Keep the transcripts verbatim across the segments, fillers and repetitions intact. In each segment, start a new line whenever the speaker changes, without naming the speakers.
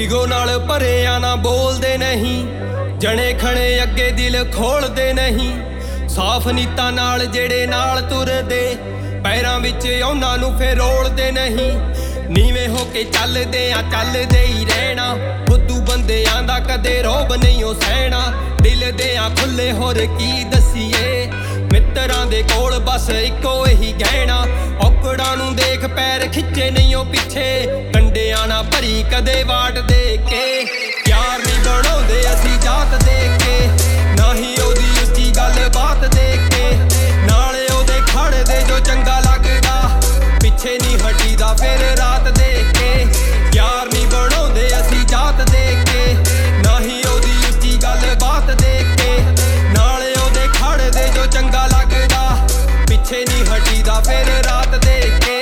Ego ਨਾਲ ਭਰਿਆ ਨਾ ਬੋਲਦੇ ਨਹੀਂ, ਜਣੇ ਖਣੇ ਅੱਗੇ ਦਿਲ ਖੋਲਦੇ ਨਹੀਂ। ਸਾਫ਼ ਨੀਤਾਂ ਨਾਲ ਜਿਹੜੇ ਨਾਲ ਤੁਰਦੇ, ਪੈਰਾਂ ਵਿੱਚ ਉਹਨਾਂ ਨੂੰ ਫੇਰ ਰੋਲਦੇ ਨਹੀਂ। ਨੀਵੇਂ ਹੋ ਕੇ ਚੱਲਦੇ ਆ ਚੱਲਦੇ ਹੀ ਰਹਿਣਾ, ਬੁੱਧੂ ਬੰਦਿਆਂ ਦਾ ਕਦੇ ਰੋਬ ਨਹੀਂ ਉਹ ਸਹਿਣਾ। ਦਿਲ ਦੇ ਆ ਖੁੱਲੇ ਹੋਰ ਕੀ ਦਸੀਏ, ਮਿੱਤਰਾਂ ਦੇ ਕੋਲ ਬਸ ਇੱਕੋ ਇਹੀ ਗਹਿਣਾ। ਔਕੜਾਂ ਨੂੰ ਦੇਖ ਪੈਰ ਖਿੱਚੇ ਨਹੀਂ ਉਹ ਪਿੱਛੇ, ਕੰਡਿਆਂ ਨਾ ਭਰੀ ਕਦੇ ਵਾਟ ਦੇ ਕੇ। ਪਿਆਰ ਨਹੀਂ ਬਣਾਉਂਦੇ ਅਸੀਂ ਜਾਤ ਦੇਖ ਕੇ, ਨਾ ਹੀ ਉਹਦੀ ਉੱਚੀ ਗੱਲ ਬਾਤ ਦੇਖ ਕੇ। ਨਾਲੇ ਉਹਦੇ ਖੜਦੇ ਜੋ ਚੰਗਾ ਲੱਗਦਾ, ਪਿੱਛੇ ਨਹੀਂ ਹਟੀਦਾ ਫਿਰ ਰਾਤ ਦੇਖ ਕੇ। ਪਿਆਰ ਨਹੀਂ ਬਣਾਉਂਦੇ ਅਸੀਂ ਜਾਤ ਦੇਖ ਕੇ, ਨਾ ਹੀ ਉਹਦੀ ਉੱਚੀ ਗੱਲ ਬਾਤ ਦੇਖ ਕੇ। ਨਾਲੇ ਉਹਦੇ ਖੜਦੇ ਜੋ ਚੰਗਾ ਲੱਗਦਾ, ਪਿੱਛੇ ਨਹੀਂ ਹਟੀਦਾ ਫਿਰ ਰਾਤ ਦੇਖ ਕੇ।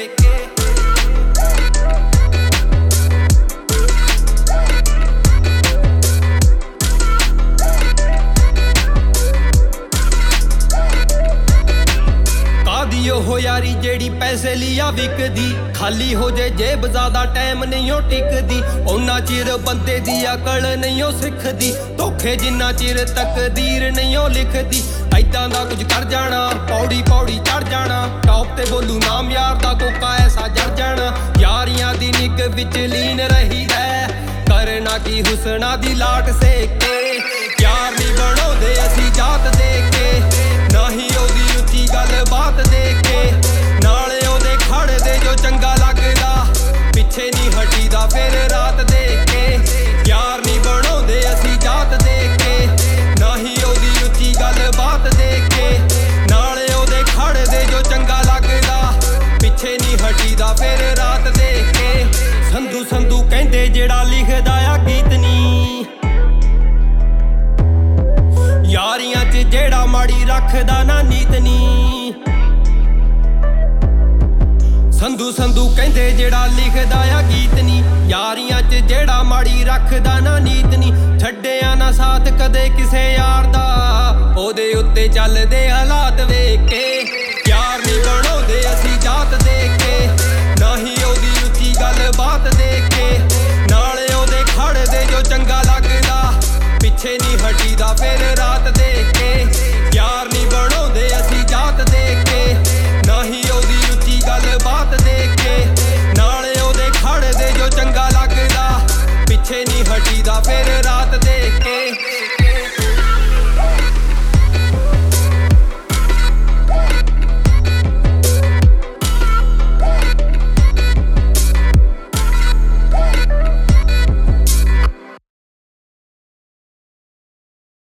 ਕਾਦੀ ਉਹ ਯਾਰੀ ਜਿਹੜੀ ਪੈਸੇ ਲਈ ਆ ਵਿਕਦੀ, ਖਾਲੀ ਹੋ ਜੇ ਜੇਬ ਜ਼ਿਆਦਾ ਟਾਈਮ ਨਹੀਂ ਉਹ ਟਿਕਦੀ। ਉਹਨਾਂ ਚਿਰ ਬੰਦੇ ਦੀ ਅਕਲ ਨਹੀਂ ਉਹ ਸਿੱਖਦੀ, ਧੋਖੇ ਜਿੰਨਾ ਚਿਰ ਤਕਦੀਰ ਨਹੀਂ ਉਹ ਲਿਖਦੀ। ਐਦਾਂ ਦਾ ਕੁਝ ਕਰ ਜਾਣਾ, ਪੌੜੀ ਪੌੜੀ ਚੜ ਜਾਣਾ, ਟੌਪ ਤੇ ਬੋਲੂ ਨਾਮ ਯਾਰ ਦਾ ਕੋਕਾ ਐਸਾ ਜੜ ਜਾਣਾ। ਯਾਰੀਆਂ ਦੀ ਨਿੱਘ ਵਿੱਚ ਲੀਨ ਰਹੀਦਾ, ਕਰਨਾ ਕੀ ਹੁਸਨਾ ਦੀ ਲਾਟ ਸੇਕ ਕੇ। ਪਿਆਰ ਨਹੀਂ ਬਣਾਉਂਦੇ ਅਸੀਂ ਜਾਤ ਦੇਖ ਕੇ, ਨਾ ਹੀ ਉਹਦੀ ਉੱਚੀ ਗੱਲ ਬਾਤ ਦੇਖ ਕੇ। ਨਾਲੇ ਉਹਦੇ ਖੜਦੇ ਜੋ ਚੰਗਾ ਲੱਗਦਾ, ਪਿੱਛੇ ਨਹੀਂ ਹਟੀਦਾ ਫਿਰ ਰਾਤ ਦੇਖ ਕੇ। ਪਿਆਰ ਨਹੀਂ ਬਣਾਉਂਦੇ ਅਸੀਂ ਜਾਤ ਦੇਖ ਕੇ, ਨਾ ਹੀ ਉਹਦੀ ਉੱਚੀ ਗੱਲ ਬਾਤ ਦੇਖ ਕੇ। ਨਾਲੇ ਉਹਦੇ ਖੜਦੇ ਜੋ ਚੰਗਾ ਲੱਗਦਾ, ਪਿੱਛੇ ਨਹੀਂ ਹਟੀਦਾ ਫਿਰ ਰਾਤ ਦੇਖ ਕੇ। ਸੰਧੂ ਸੰਧੂ ਕਹਿੰਦੇ ਜਿਹੜਾ ਲਿਖਦਾ ਆ ਗੀਤ ਨੀ, ਯਾਰੀਆਂ 'ਚ ਜਿਹੜਾ ਮਾੜੀ ਰੱਖਦਾ ਨਾ ਨੀਤ ਨੀ। ਸੰਧੂ ਸੰਧੂ ਕਹਿੰਦੇ ਜਿਹੜਾ ਲਿਖਦਾ ਆ ਗੀਤ ਨੀ, ਯਾਰੀਆਂ 'ਚ ਜਿਹੜਾ ਮਾੜੀ ਰੱਖਦਾ ਨਾ ਨੀਤ ਨੀ। ਛੱਡਿਆ ਨਾ ਸਾਥ ਕਦੇ ਕਿਸੇ ਯਾਰ ਦਾ, ਉਹਦੇ ਉੱਤੇ ਚੱਲਦੇ ਹਾਲਾਤ ਵੇਖ ਕੇ। ਪਿਆਰ ਨਹੀਂ ਬਣਾਉਂਦੇ ਅਸੀਂ ਜਾਤ ਦੇਖ ਕੇ, ਨਾ ਹੀ ਉਹਦੀ ਉੱਚੀ ਗੱਲ ਬਾਤ ਦੇਖ ਕੇ। ਨਾਲੇ ਉਹਦੇ ਖੜਦੇ ਜੋ ਚੰਗਾ ਲੱਗਦਾ, ਪਿੱਛੇ ਨਹੀਂ ਹਟੀਦਾ ਫਿਰ ਰਾਤ